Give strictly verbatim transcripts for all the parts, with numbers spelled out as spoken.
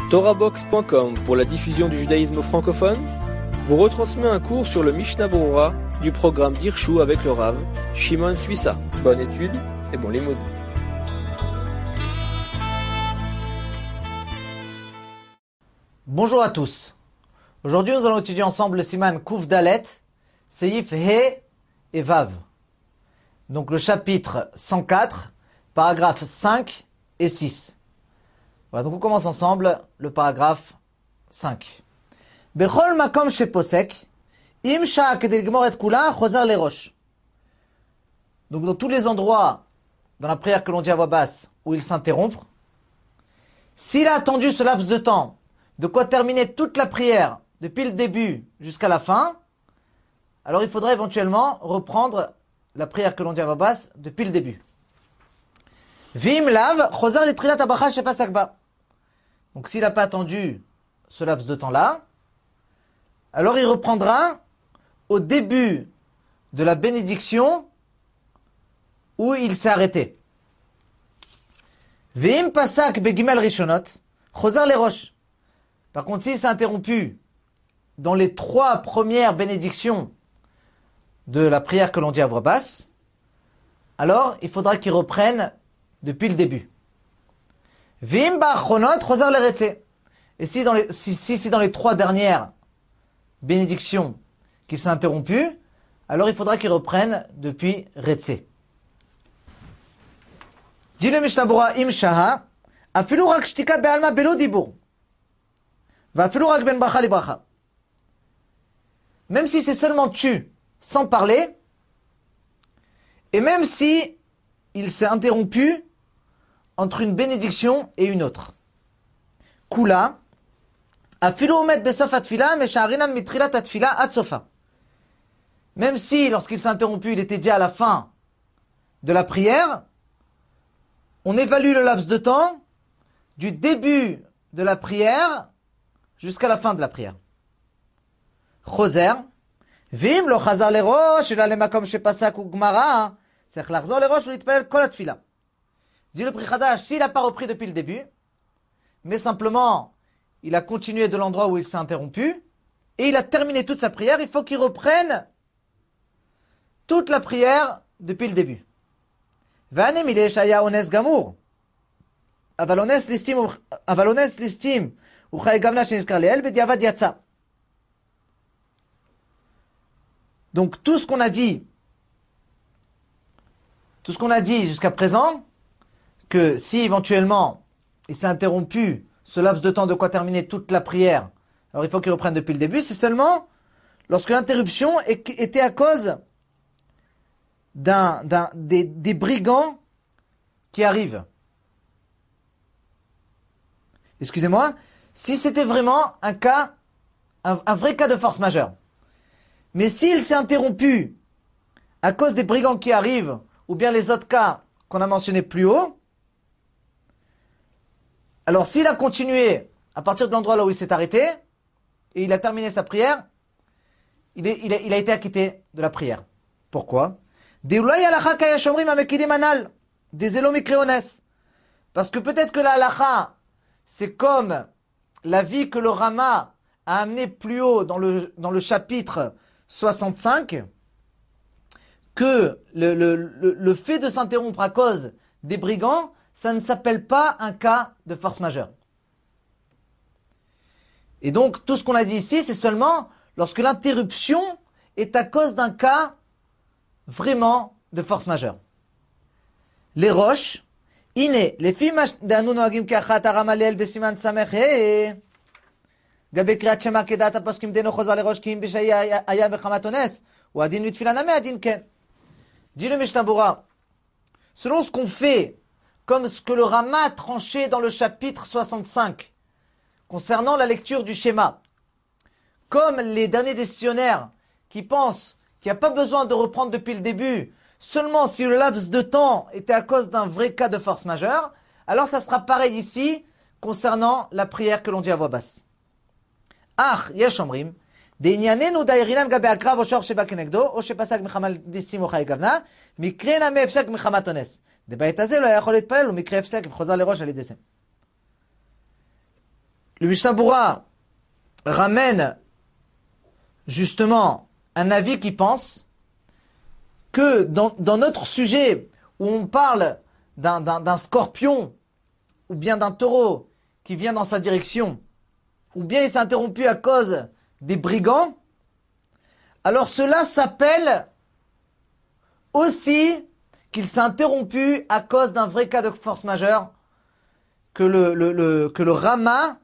Torahbox point com pour la diffusion du judaïsme francophone vous retransmet un cours sur le Mishnah Berurah du programme d'Hirshu avec le Rav Shimon Suissa. Bonne étude et bon limoud. Bonjour à tous. Aujourd'hui, nous allons étudier ensemble le Siman Kuf Dalet, Seif He et Vav. Donc le chapitre cent quatre, paragraphes cinq et six. Voilà, donc on commence ensemble le paragraphe cinq. Bechol makom sheposek, im sha'a kedei l'gmor et kula, chozar lerosh. Donc dans tous les endroits, dans la prière que l'on dit à voix basse, où il s'interrompt, s'il a attendu ce laps de temps, de quoi terminer toute la prière, depuis le début jusqu'à la fin, alors il faudra éventuellement reprendre la prière que l'on dit à voix basse depuis le début. Vim lav, chozar letrilat abracha shepasak ba. Donc s'il n'a pas attendu ce laps de temps-là, alors il reprendra au début de la bénédiction où il s'est arrêté. Vim pasak begimel rishonot, chozar lerosh. Par contre, s'il s'est interrompu dans les trois premières bénédictions de la prière que l'on dit à voix basse, alors il faudra qu'il reprenne depuis le début. Vim ba'achronot chozar leretze. Et si dans les si, si, si dans les trois dernières bénédictions qu'il s'est interrompu, alors il faudra qu'il reprenne depuis retze. Dit le Mishnah Berurah im shaha afilu rak shtika be'alma belo dibur. Va afilu rak ben bracha li bracha. Même si c'est seulement tu, sans parler, et même si il s'est interrompu entre une bénédiction et une autre. Kula, afilu omet besof atfila, mesha'arinan mitrilat atfila ad sofa. Même si, lorsqu'il s'est interrompu, il était déjà à la fin de la prière, on évalue le laps de temps du début de la prière jusqu'à la fin de la prière. Choser, vim lo chazar lerosh, ela lemakom shepasak ou gmara, c'est l'achzor lerosh ou l'itpalel kol atfila. Dit le Pri Chadash, s'il n'a pas repris depuis le début, mais simplement, il a continué de l'endroit où il s'est interrompu, et il a terminé toute sa prière, il faut qu'il reprenne toute la prière depuis le début. V'ane mile shaya ones gamour. Aval ones listim, aval ones listim, ou chay gavna shenizkar leel, bediavad yatsa. Donc tout ce qu'on a dit, tout ce qu'on a dit jusqu'à présent, que si éventuellement il s'est interrompu ce laps de temps de quoi terminer toute la prière, alors il faut qu'il reprenne depuis le début, c'est seulement lorsque l'interruption était à cause d'un, d'un, des, des brigands qui arrivent. Excusez-moi, si c'était vraiment un cas, un, un vrai cas de force majeure. Mais s'il s'est interrompu à cause des brigands qui arrivent, ou bien les autres cas qu'on a mentionnés plus haut, alors s'il a continué à partir de l'endroit là où il s'est arrêté, et il a terminé sa prière, il, est, il, a, il a été acquitté de la prière. Pourquoi? Parce que peut-être que la halakha, c'est comme la vie que le Rama a amené plus haut dans le, dans le chapitre soixante-cinq, que le, le, le, le fait de s'interrompre à cause des brigands, ça ne s'appelle pas un cas de force majeure. Et donc, tout ce qu'on a dit ici, c'est seulement lorsque l'interruption est à cause d'un cas vraiment de force majeure. Les roches, iné, les filles d'Anu noagim kachat aramalel besiman samech gabe kriat shema kedat aposkim deno chozar les roches kim b'shay aya b'chamatones ou adin vitfilaname adin ken. Dit le Mishnah Berurah, selon ce qu'on fait, comme ce que le Rama a tranché dans le chapitre soixante-cinq, concernant la lecture du schéma, comme les derniers décisionnaires qui pensent qu'il n'y a pas besoin de reprendre depuis le début, seulement si le laps de temps était à cause d'un vrai cas de force majeure, alors ça sera pareil ici, concernant la prière que l'on dit à voix basse. Ach, yesh omrim, דענייננו דאירינן גבי הקרב או שור שבא כנגדו, או שפסק מחמת דיסים או חיי גוונה, מקרה נמי הפסק מחמת אונס. דבית הזה לא היה יכול להתפלל, ומקרה הפסק וחוזר לראש על ידי זה. le Mishnah Berurah ramène justement un avis qui pense que dans, dans notre sujet où on parle d'un, d'un, d'un scorpion ou bien d'un taureau qui vient dans sa direction, ou bien il s'est interrompu à cause des brigands, alors cela s'appelle aussi qu'il s'est interrompu à cause d'un vrai cas de force majeure que le, le, le, que le Rama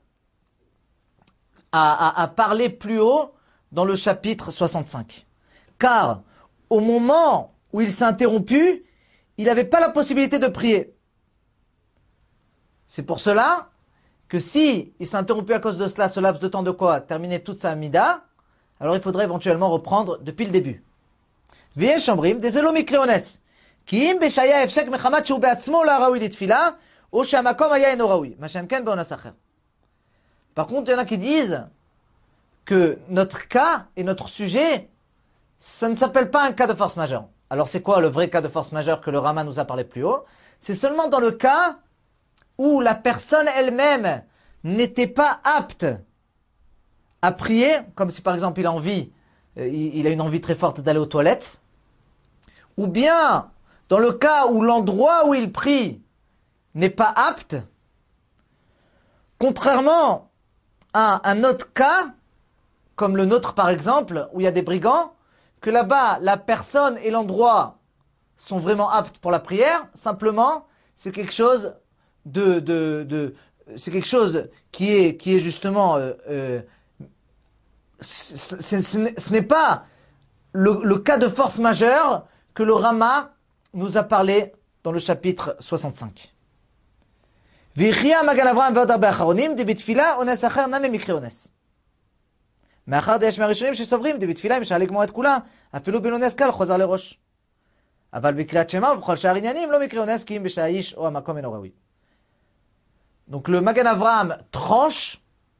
a, a, a parlé plus haut dans le chapitre soixante-cinq. Car au moment où il s'est interrompu, il n'avait pas la possibilité de prier. C'est pour cela que si il s'est interrompu à cause de cela, ce laps de temps de quoi terminer toute sa Amida, alors il faudrait éventuellement reprendre depuis le début. V'yesh shomrim des elo mikreones, ki im beshaya efshek mechamat shu be'atzmo la raoui litfila, ou shamakom haya eno raoui, machan ken be'onas acher. Par contre, il y en a qui disent que notre cas et notre sujet, ça ne s'appelle pas un cas de force majeure. Alors c'est quoi le vrai cas de force majeure que le Rama nous a parlé plus haut? C'est seulement dans le cas où la personne elle-même n'était pas apte à prier, comme si par exemple il a envie, euh, il, il a une envie très forte d'aller aux toilettes, ou bien dans le cas où l'endroit où il prie n'est pas apte, contrairement à un autre cas, comme le nôtre par exemple, où il y a des brigands, que là-bas la personne et l'endroit sont vraiment aptes pour la prière, simplement c'est quelque chose de, de, de c'est quelque chose qui est, qui est justement euh, euh, c'est, c'est, ce n'est pas le, le cas de force majeure que le Rama nous a parlé dans le chapitre soixante-cinq. V'yichia Magan Avraham ve'od arbe acharonim debitfila ones acher name mikre ones. מאחר דיש מהראשונים שסוברים דבתפילה אם שאלה לגמור את כולה אפילו בנונס קל חוזר לראש. אבל בקריאת שמע ובכל שאר עניינים לא מקרה אונס כי אם בשעה איש או המקום אינו ראוי. Donc le Magan Avraham tranche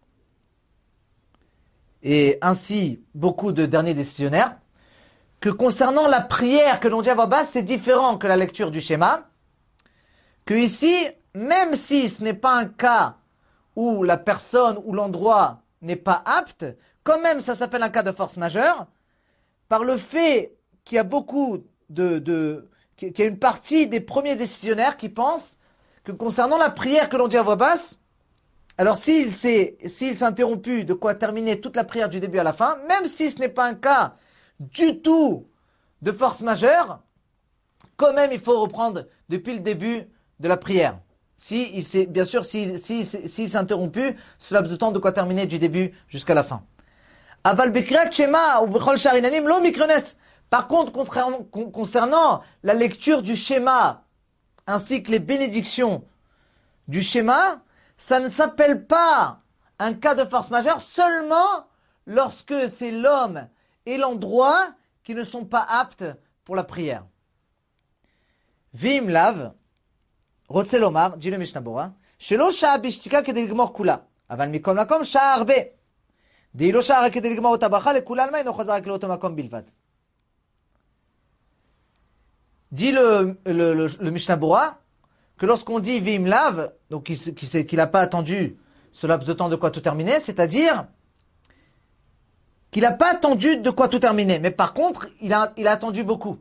et ainsi beaucoup de derniers décisionnaires que concernant la prière que l'on dit à voix basse, c'est différent que la lecture du schéma, que ici, même si ce n'est pas un cas où la personne ou l'endroit n'est pas apte, quand même ça s'appelle un cas de force majeure, par le fait qu'il y a beaucoup de, de qu'il y a une partie des premiers décisionnaires qui pensent que concernant la prière que l'on dit à voix basse, alors s'il s'est, s'il s'est interrompu de quoi terminer toute la prière du début à la fin, même si ce n'est pas un cas du tout de force majeure, quand même il faut reprendre depuis le début de la prière. Si il s'est, bien sûr, s'il si, si, si, s'est interrompu, ce laps de temps de quoi terminer du début jusqu'à la fin. Aval bikrat shema ou bechol shar inanim lo mikrones. Par contre, concernant la lecture du schéma ainsi que les bénédictions du schéma, ça ne s'appelle pas un cas de force majeure seulement lorsque c'est l'homme et l'endroit qui ne sont pas aptes pour la prière. Vim lav, רוצה לומר, dit le Mishnah Berurah, שלא שעה בשתיקה כדי לגמור כולה, אבל מכל מקום שעה הרבה. דהי לא שעה רק כדי לגמור אותה ברכה, לכולה עלמא אינו חזר רק לאותו מקום בלבד. Dit le, le, le, le Mishnah Berurah que lorsqu'on dit Vim Lav, donc qu'il n'a pas attendu ce laps de temps de quoi tout terminer, c'est-à-dire qu'il n'a pas attendu de quoi tout terminer, mais par contre, il a, il a attendu beaucoup.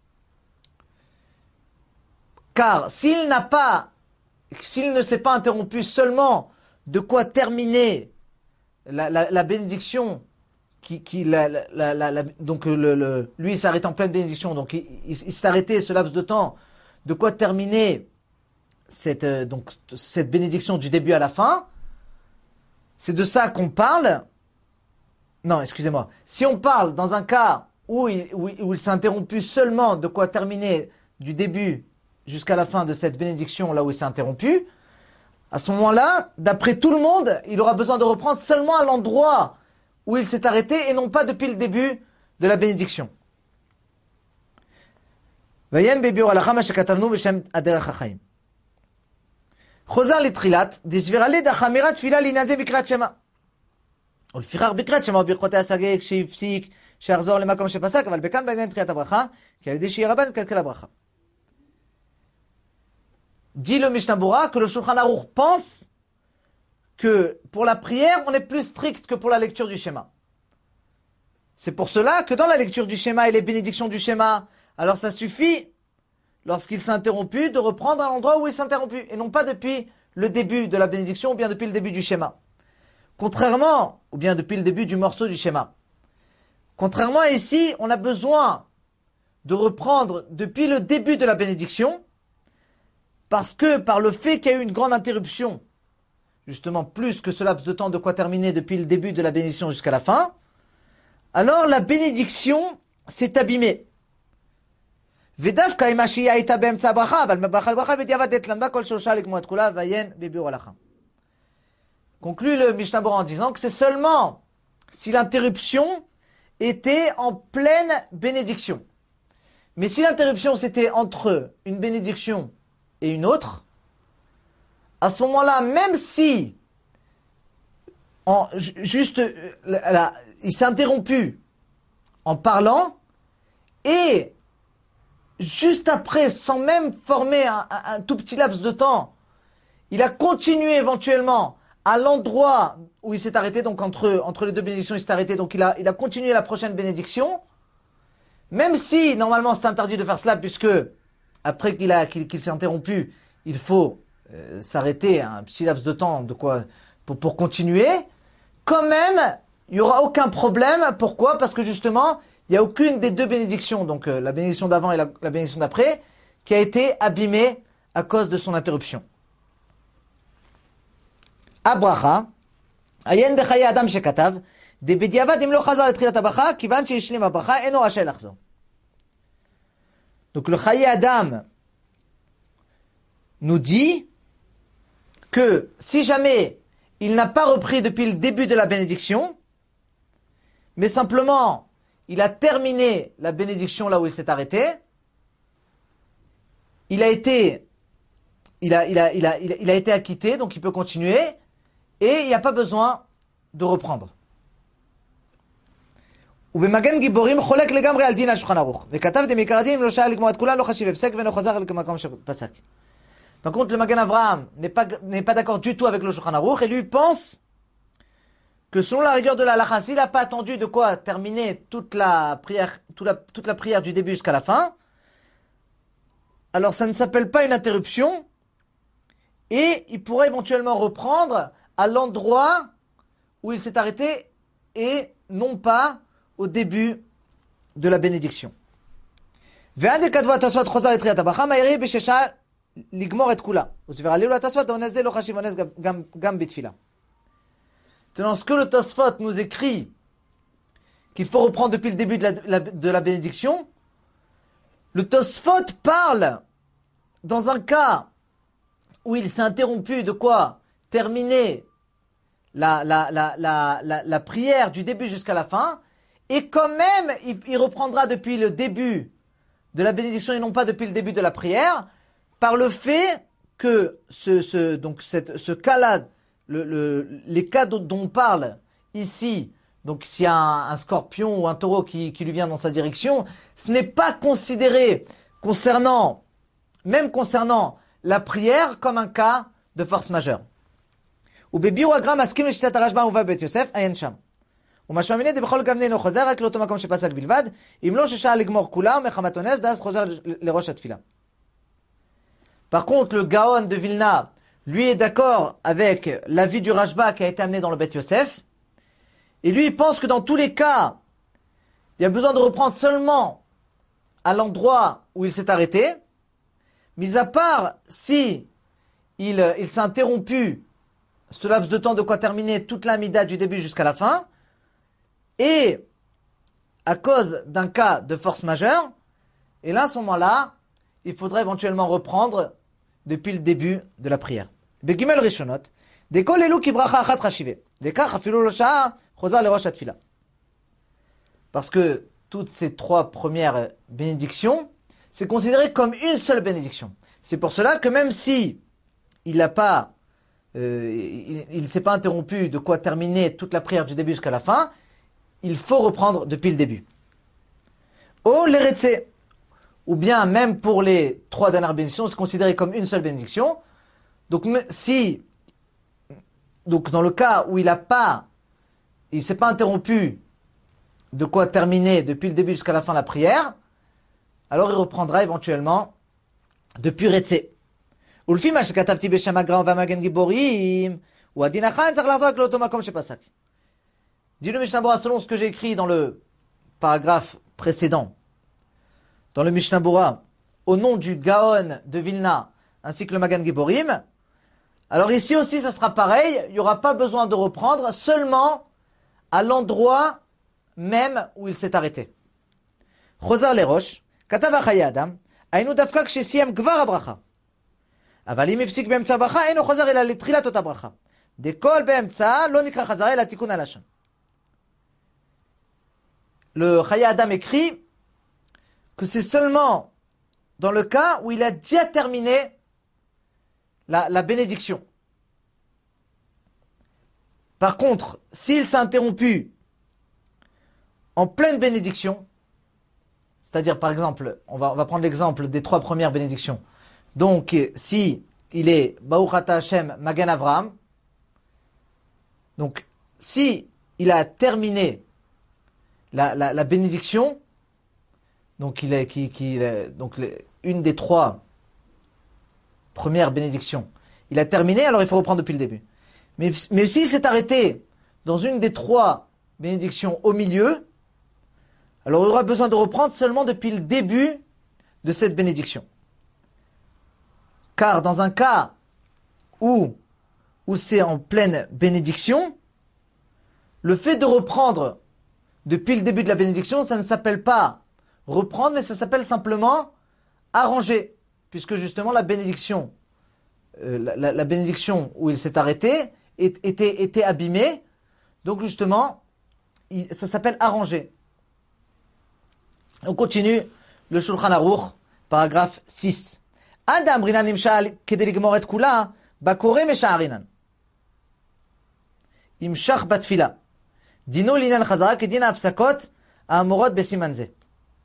Car s'il n'a pas, s'il ne s'est pas interrompu seulement de quoi terminer la, la, la bénédiction, qui, qui, la, la, la, la, donc le, le, lui il s'arrête en pleine bénédiction, donc il, il, il s'est arrêté ce laps de temps, de quoi terminer cette, donc, cette bénédiction du début à la fin, c'est de ça qu'on parle. Non, excusez-moi. Si on parle dans un cas où il, où, où il s'est interrompu seulement de quoi terminer du début jusqu'à la fin de cette bénédiction, là où il s'est interrompu, à ce moment-là, d'après tout le monde, il aura besoin de reprendre seulement à l'endroit où il s'est arrêté et non pas depuis le début de la bénédiction. Vayen bebiur alacha ma shekatavnu b'shem aderech hachaim. חוזר לתחילת, דסבירה לידה חמירה תפילה לעניין זה בקריאת שמע. ולפיכך בקריאת שמע וברכות ההשגה כשהפסיק, שיחזור למקום שפסק, אבל בכאן בעניין תחיית הברכה, כי על ידי שהיא רבה נתקלקל הברכה. Dit le Mishnah Berurah que le Shulchan Aruch pense que pour la prière, on est plus strict que pour la lecture du schéma. C'est pour cela que dans la lecture du schéma et les bénédictions du schéma, alors ça suffit, lorsqu'il s'est interrompu, de reprendre à l'endroit où il s'est interrompu, et non pas depuis le début de la bénédiction ou bien depuis le début du schéma. Contrairement, ou bien depuis le début du morceau du schéma. Contrairement à ici, on a besoin de reprendre depuis le début de la bénédiction, parce que par le fait qu'il y a eu une grande interruption, justement plus que ce laps de temps de quoi terminer depuis le début de la bénédiction jusqu'à la fin, alors la bénédiction s'est abîmée. Conclut le Mishnah Bora en disant que c'est seulement si l'interruption était en pleine bénédiction. Mais si l'interruption c'était entre une bénédiction et une autre, à ce moment-là, même si en, juste là, il s'est interrompu en parlant, et juste après, sans même former un, un, un tout petit laps de temps, il a continué éventuellement à l'endroit où il s'est arrêté, donc entre, entre les deux bénédictions, il s'est arrêté, donc il a, il a continué la prochaine bénédiction, même si normalement c'est interdit de faire cela, puisque après qu'il a qu'il, qu'il s'est interrompu, il faut euh, s'arrêter un petit laps de temps de quoi pour, pour continuer, quand même, il n'y aura aucun problème. Pourquoi? Parce que justement, il n'y a aucune des deux bénédictions, donc euh, la bénédiction d'avant et la, la bénédiction d'après, qui a été abîmée à cause de son interruption. Abracha, ayen bechaye adam shekatav, de bediavad im lo chazar letchilat habracha, kivan sheishlim habracha, eno rashei lachzor. Donc le Chaye Adam nous dit que si jamais il n'a pas repris depuis le début de la bénédiction, mais simplement il a terminé la bénédiction là où il s'est arrêté, il a été, il a, il a, il a, il a, il a été acquitté, donc il peut continuer, et il n'y a pas besoin de reprendre. ובמגן גיבורים חולק לגמרי על דין השולחן ערוך. וכתב דמעיקר הדין לא שהיה לגמור את כולן, לא חשיב הפסק ואינו חזר למקום שפסק. Par contre, le Magen Avraham n'est pas, n'est pas d'accord du tout avec le Shulchan Aruch, et lui pense que selon la rigueur de la halakha, s'il n'a pas attendu de quoi terminer toute la prière, toute la, toute la prière du début jusqu'à la fin, alors ça ne s'appelle pas une interruption, et il pourrait éventuellement reprendre à l'endroit où il s'est arrêté, et non pas au début de la bénédiction. ואין דכתבו התוספות חוזר לתחילת הברכה, מהירי בששה לגמור את כולה. וסבר עלינו לתוספות, העונש זה לא חשיב עונש גם, גם בתפילה. Tenant ce que le Tosfot nous écrit qu'il faut reprendre depuis le début de la, la, de la bénédiction, le Tosfot parle dans un cas où il s'est interrompu de quoi terminer la, la, la, la, la, la prière du début jusqu'à la fin, et quand même il, il reprendra depuis le début de la bénédiction et non pas depuis le début de la prière, par le fait que ce, ce, donc cette, ce cas-là, le, le, les cas dont on parle ici, donc s'il y a un, un scorpion ou un taureau qui, qui lui vient dans sa direction, ce n'est pas considéré concernant, même concernant la prière, comme un cas de force majeure. Ou bebiru agra maskim leshitat harashba uva bet Yosef ayen sham. ומשמע מיני דבכל גמני אינו חוזר רק לאותו מקום שפסק בלבד, אם לא ששעה לגמור כולה ומחמת אונס, דאז חוזר לראש התפילה. Par contre, le Gaon de Vilna, lui est d'accord avec l'avis du Rashba qui a été amené dans le Bet Yosef, et lui il pense que dans tous les cas, il y a besoin de reprendre seulement à l'endroit où il s'est arrêté, mis à part si il, il s'est interrompu ce laps de temps de quoi terminer toute la mida du début jusqu'à la fin, et à cause d'un cas de force majeure, et là, à ce moment-là, il faudrait éventuellement reprendre depuis le début de la prière. Begimel Rishonot, dekol elu ki bracha achat chashive, lekach afilu lo sha'a chozar lerosh hatfila. Parce que toutes ces trois premières bénédictions, c'est considéré comme une seule bénédiction. C'est pour cela que même si il n'a pas, euh, il ne s'est pas interrompu de quoi terminer toute la prière du début jusqu'à la fin, il faut reprendre depuis le début. Oh, l'eretze, ou bien même pour les trois dernières bénédictions, c'est considéré comme une seule bénédiction. Donc si donc dans le cas où il n'a pas, il s'est pas interrompu de quoi terminer depuis le début jusqu'à la fin de la prière, alors il reprendra éventuellement depuis Retsé. ולפי מה שכתבתי בשם הגר"א והמגן גיבורים, הוא הדין החיים צריך לחזור רק לאותו מקום שפסק. Dit le Mishnah Bora, selon ce que j'ai écrit dans le paragraphe précédent, dans le Mishnah Bora, au nom du Gaon de Vilna, ainsi que le Magan Giborim, alors ici aussi ça sera pareil, il n'y aura pas besoin de reprendre, seulement à l'endroit même où il s'est arrêté. חוזר לראש, כתב החיי אדם, היינו דווקא כשסיים כבר הברכה. אבל אם הפסיק באמצע הברכה, אינו חוזר אלא לתחילת אותה ברכה. דכל באמצע לא נקרא חזרה אלא תיקון הלשון. Le Chaya Adam écrit que c'est seulement dans le cas où il a déjà terminé la, la bénédiction. Par contre, s'il s'est interrompu en pleine bénédiction, c'est-à-dire par exemple, on va, on va prendre l'exemple des trois premières bénédictions. Donc, si il est Baruch Ata Hashem Magan Avraham, donc si il a terminé la, la, la bénédiction, donc il est, qui, qui, donc les, une des trois premières bénédictions, il a terminé, alors il faut reprendre depuis le début. Mais, mais s'il s'est arrêté dans une des trois bénédictions au milieu, alors il aura besoin de reprendre seulement depuis le début de cette bénédiction. Car dans un cas où, où c'est en pleine bénédiction, le fait de reprendre depuis le début de la bénédiction, ça ne s'appelle pas reprendre, mais ça s'appelle simplement arranger. Puisque justement la bénédiction, euh, la, la, la bénédiction où il s'est arrêté est, était, était abîmée. Donc justement, il, ça s'appelle arranger. On continue le Shulchan Aruch, paragraphe six. Adam rinan nimshal kede ligmor et kula bakore mesha'arinan. Imshach batfila. Dino linan chazara kedina apsakot amorot besiman ze.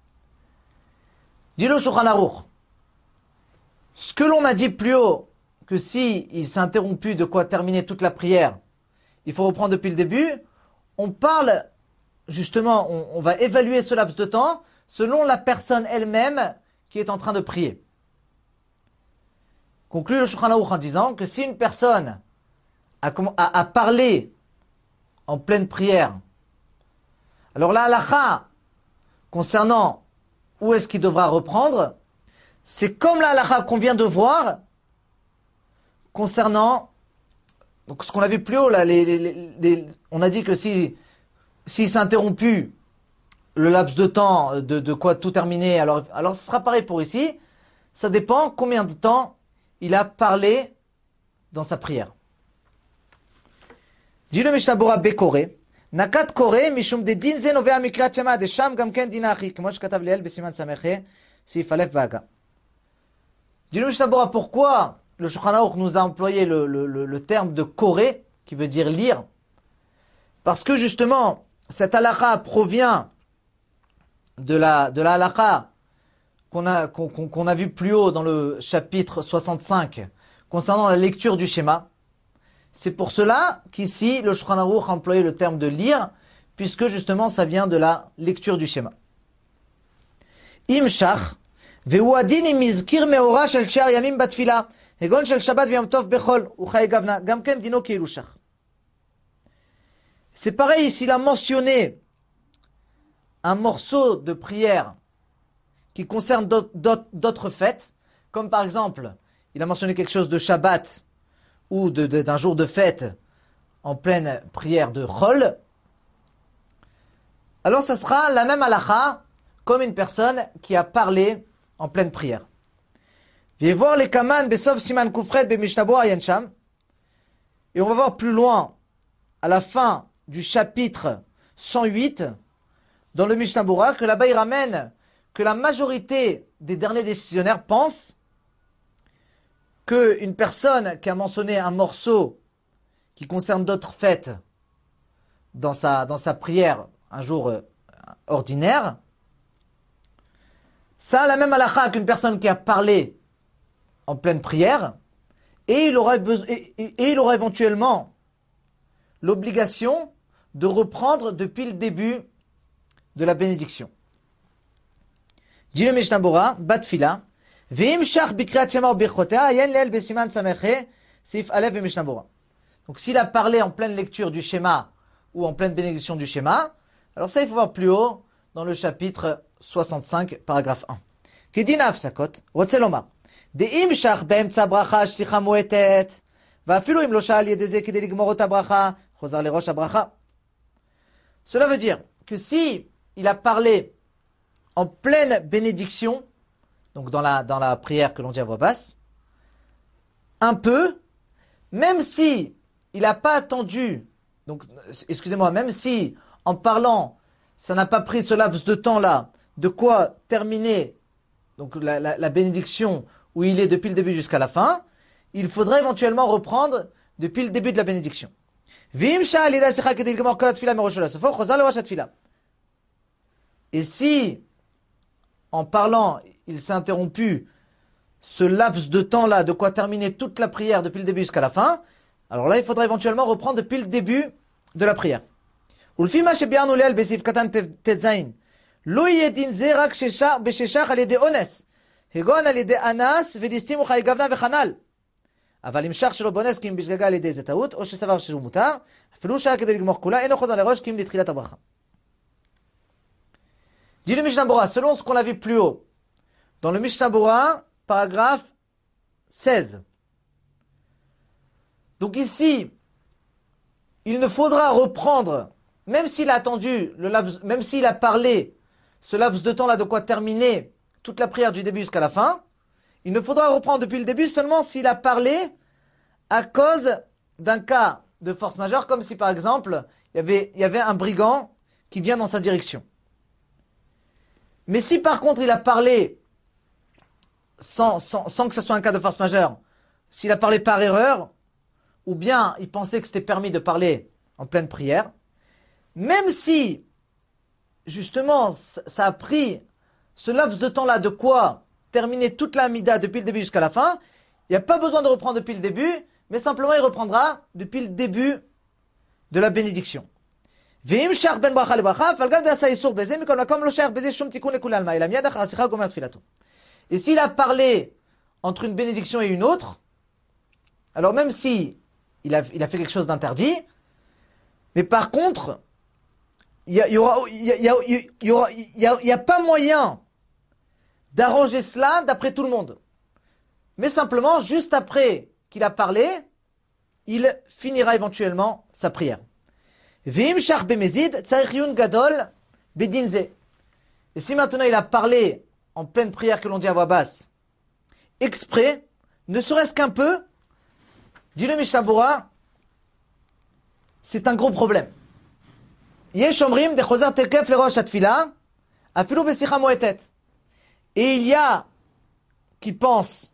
Dit le Shulchan Aruch. Ce que l'on a dit plus haut, que si il s'est interrompu de quoi terminer toute la prière, il faut reprendre depuis le début, on parle, justement, on, on va évaluer ce laps de temps selon la personne elle-même qui est en train de prier. Conclut le Shulchan Aruch en disant que si une personne a, a, a parlé en pleine prière, alors la halakha concernant où est-ce qu'il devra reprendre, c'est comme la halakha qu'on vient de voir concernant, donc ce qu'on a vu plus haut là, les, les, les, les, on a dit que si s'il s'est interrompu le laps de temps de, de quoi tout terminer, alors, alors ce sera pareil pour ici, ça dépend combien de temps il a parlé dans sa prière. Dit le Mishnah Bora Bekore, Nakat Kore, Mishum de Din Ze Novea Mikrat Shema, de Sham Gamken Dinachi, comme je katav Leel Besiman Sameche, Sif Alef Baga. Dit le Mishnah Bora, pourquoi le Shulchan Aruch nous a employé le, le, le, le terme de Kore, qui veut dire lire? Parce que justement, cette halakha provient de la, de la halakha qu'on a, qu'on, qu'on a vu plus haut dans le chapitre soixante-cinq concernant la lecture du schéma. C'est pour cela qu'ici, le Shulchan Aruch a employé le terme de lire, puisque justement, ça vient de la lecture du schéma. Imshach, ve'u adin im mizkir meora shel she'ar yamim batfila, hegon shel Shabbat v'yom tov bechol, u'chay gavna, gamken dino keilu shach. C'est pareil s'il a mentionné un morceau de prière qui concerne d'autres fêtes, comme par exemple, il a mentionné quelque chose de Shabbat ou de, de, d'un jour de fête en pleine prière de Chol, alors ça sera la même halakha comme une personne qui a parlé en pleine prière. Viens voir les kaman besov siman kufred be Mishnah Bora yensham, et on va voir plus loin à la fin du chapitre cent huit dans le Mishnah Bora que là-bas il ramène que la majorité des derniers décisionnaires pensent qu'une personne qui a mentionné un morceau qui concerne d'autres fêtes dans sa, dans sa prière un jour euh, ordinaire, ça a la même halakha qu'une personne qui a parlé en pleine prière, et il aura, besoin, et, et, et il aura éventuellement l'obligation de reprendre depuis le début de la bénédiction. Dit le Mishnah Bora, Batfila, Ve'im shach bikriat shema ou birchotea, yen leel besiman sameche, sif alev et Mishnah Bora. Donc s'il a parlé en pleine lecture du schéma ou en pleine bénédiction du schéma, alors ça il faut voir plus haut dans le chapitre soixante-cinq, paragraphe un. Kedina afsakot, rotze lomar, de'im shach be'emtza bracha shsicha muetet, va'afilu im lo sha'al yedeze kede ligmor ota bracha, chozar le rosh habracha. Cela veut dire que si il a parlé en pleine bénédiction, donc dans la, dans la prière que l'on dit à voix basse, un peu, même si il n'a pas attendu, donc excusez-moi, même si en parlant, ça n'a pas pris ce laps de temps-là, de quoi terminer donc la, la, la bénédiction où il est depuis le début jusqu'à la fin, il faudrait éventuellement reprendre depuis le début de la bénédiction. Et si, en parlant, il s'est interrompu ce laps de temps-là, de quoi terminer toute la prière depuis le début jusqu'à la fin, alors là, il faudra éventuellement reprendre depuis le début de la prière. אבל המשך שלו בונס כי אם בשגגה על ידי זה טעות, או שסבר שהוא מותר, אפילו שעה כדי לגמור כולה, אינו חוזר לראש כי אם לתחילת הברכה. Dit le Mishnah Bora, selon ce qu'on a vu plus haut, dans le Mishnah Bora, paragraphe seize. Donc ici, il ne faudra reprendre, même s'il a attendu, le laps, même s'il a parlé, ce laps de temps-là de quoi terminer toute la prière du début jusqu'à la fin, il ne faudra reprendre depuis le début seulement s'il a parlé à cause d'un cas de force majeure, comme si par exemple, il y avait, il y avait un brigand qui vient dans sa direction. Mais si par contre il a parlé sans, sans, sans que ce soit un cas de force majeure, s'il a parlé par erreur, ou bien il pensait que c'était permis de parler en pleine prière, même si justement ça a pris ce laps de temps-là de quoi terminer toute la Amida depuis le début jusqu'à la fin, il n'y a pas besoin de reprendre depuis le début, mais simplement il reprendra depuis le début de la bénédiction. Et s'il a parlé entre une bénédiction et une autre, alors même si il a, il a fait quelque chose d'interdit, mais par contre, il n'y a, y aura, y a, y a, y aura, y a, y a pas moyen d'arranger cela d'après tout le monde. Mais simplement, juste après qu'il a parlé, il finira éventuellement sa prière. Et si maintenant il a parlé en pleine prière que l'on dit à voix basse, exprès, ne serait-ce qu'un peu, dit le Mishnah Bora, c'est un gros problème. Et il y a qui pensent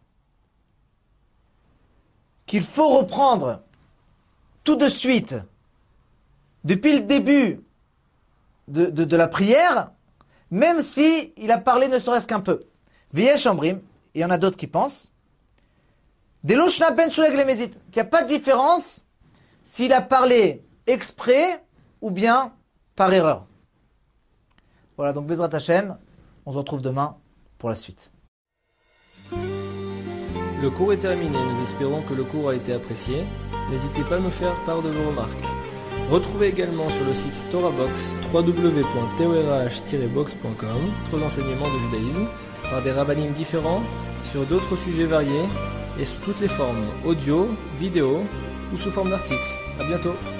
qu'il faut reprendre tout de suite, depuis le début de, de, de la prière, même si il a parlé ne serait-ce qu'un peu. V'yesh omrim, il y en a d'autres qui pensent, Deloshna ben shuleg lemezit, qu'il n'y a pas de différence s'il a parlé exprès ou bien par erreur. Voilà, donc Bezrat Hashem, on se retrouve demain pour la suite. Le cours est terminé, nous espérons que le cours a été apprécié. N'hésitez pas à nous faire part de vos remarques. Retrouvez également sur le site TorahBox w w w point torah tiret box point com d'autres enseignements de judaïsme par des rabbinim différents sur d'autres sujets variés et sous toutes les formes audio, vidéo ou sous forme d'articles. À bientôt.